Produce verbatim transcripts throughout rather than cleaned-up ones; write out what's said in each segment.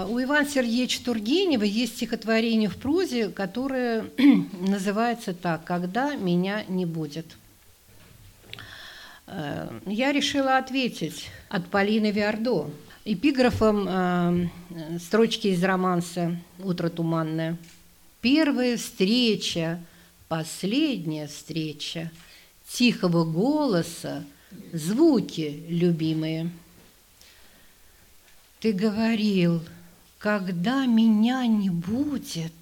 У Ивана Сергеевича Тургенева есть стихотворение в прозе, которое называется так: «Когда меня не будет». Я решила ответить от Полины Виардо эпиграфом э, строчки из романса «Утро туманное». Первая встреча, последняя встреча, тихого голоса, звуки любимые. Ты говорил, когда меня не будет,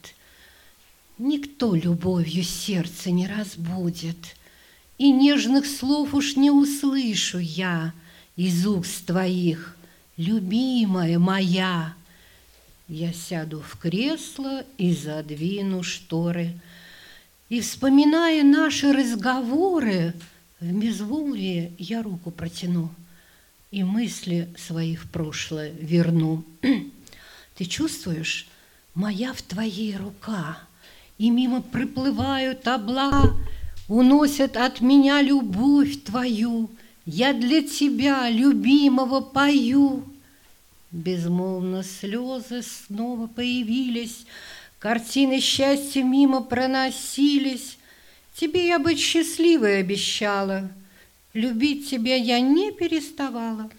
никто любовью сердце не разбудит, и нежных слов уж не услышу я из уст твоих, любимая моя. Я сяду в кресло и задвину шторы, и, вспоминая наши разговоры, в безмолвие я руку протяну и мысли свои в прошлое верну. Ты чувствуешь, моя в твоей рука, и мимо проплывают облака, уносят от меня любовь твою, я для тебя, любимого, пою. Безмолвно слезы снова появились, картины счастья мимо проносились. Тебе я быть счастливой обещала, любить тебя я не переставала.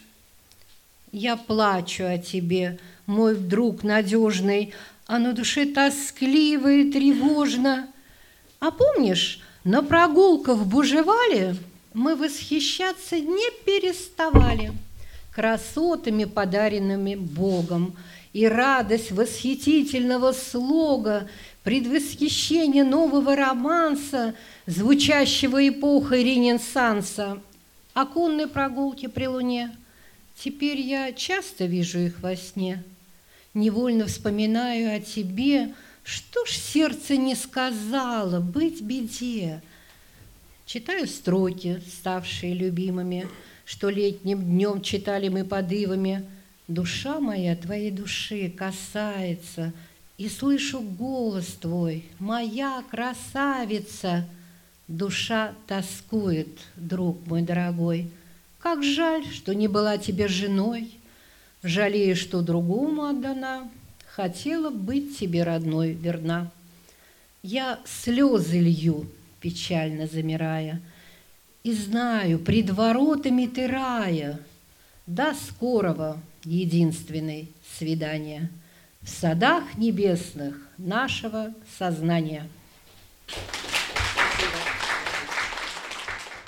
Я плачу о тебе, мой друг надежный, а на душе тоскливо и тревожно. А помнишь, на прогулках в Бужевале мы восхищаться не переставали красотами, подаренными Богом, и радость восхитительного слога, предвосхищение нового романса, звучащего эпохой Ренессанса, оконные прогулки при луне. Теперь я часто вижу их во сне, невольно вспоминаю о тебе. Что ж сердце не сказала, быть беде? Читаю строки, ставшие любимыми, что летним днем читали мы под ивами. Душа моя твоей души касается, и слышу голос твой, моя красавица. Душа тоскует, друг мой дорогой. Как жаль, что не была тебе женой, жалею, что другому отдана, хотела быть тебе родной верна. Я слезы лью, печально замирая, и знаю, пред воротами ты рая. До скорого, единственный, свидания в садах небесных нашего сознания.